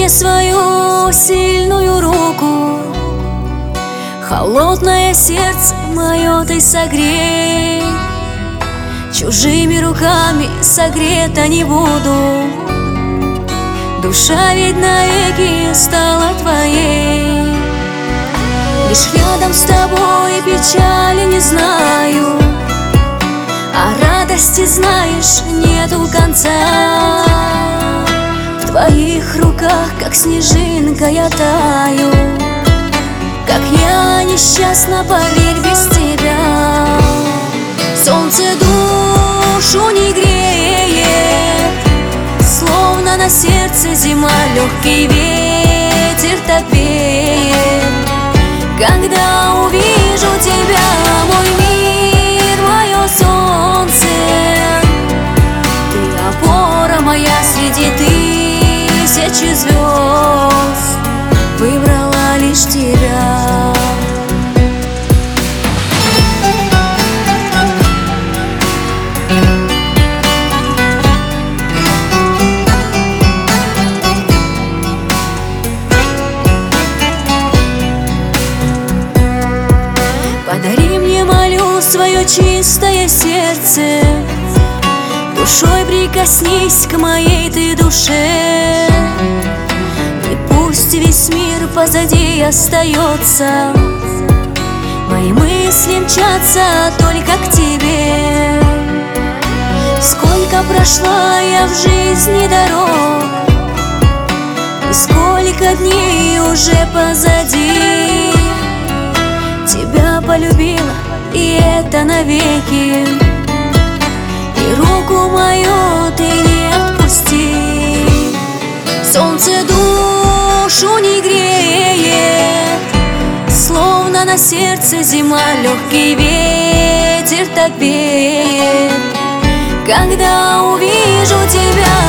мне свою сильную руку, холодное сердце мое ты согрей. Чужими руками согрета не буду, душа ведь навеки стала твоей. Лишь рядом с тобой печали не знаю, а радости, знаешь, нету конца. В твоих руках, как снежинка, я таю, как я несчастна, поверь, без тебя. Солнце душу не греет, словно на сердце зима, легкий ветер так веет. Когда увижу тебя, мой мир, мое солнце, ты опора моя среди тысячи звезд, выбрала лишь тебя. Подари мне, молю, свое чистое сердце, душой прикоснись к моей ты душе. И пусть весь мир позади остается, мои мысли мчатся только к тебе. Сколько прошла я в жизни дорог, и сколько дней уже позади. Тебя полюбила, и это навеки, и руку мою ты не отпусти. Солнце душу не греет, словно на сердце зима, легкий ветер так веет. Когда увижу тебя,